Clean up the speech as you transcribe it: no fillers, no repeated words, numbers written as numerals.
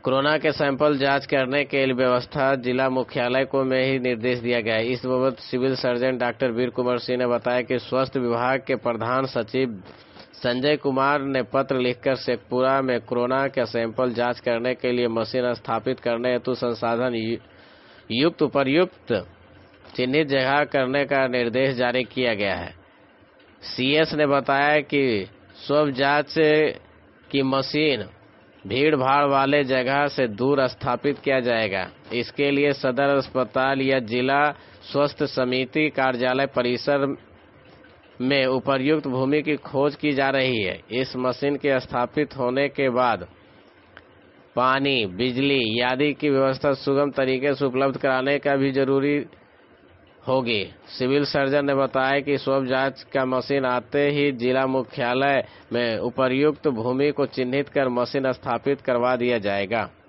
Corona के sample जांच करने के लिए व्यवस्था जिला मुख्यालय को में ही निर्देश दिया गया है। इस बाबत civil surgeon doctor Veer Kumar Singh ने बताया कि स्वास्थ्य विभाग के प्रधान सचिव संजय कुमार ने पत्र लिखकर शेखपुरा में कोरोना के सैंपल जांच करने के लिए मशीन स्थापित करने हेतु संसाधन युक्त उपर्युक्त चिन्हित जगह करने का निर्देश जारी किया गया है। सीएस ने बताया कि स्वब जांच की मशीन भीड़ भाड़ वाले जगह से दूर स्थापित किया जाएगा। इसके लिए सदर अस्पताल या जिला स्वास्थ्य समिति कार्यालय परिसर में उपर्युक्त भूमि की खोज की जा रही है। इस मशीन के स्थापित होने के बाद पानी, बिजली आदि की व्यवस्था सुगम तरीके से उपलब्ध कराने का भी जरूरी होगी। सिविल सर्जन ने बताया कि स्वब जांच का मशीन आते ही जिला मुख्यालय में उपर्युक्त भूमि को चिन्हित कर मशीन स्थापित करवा दिया जाएगा।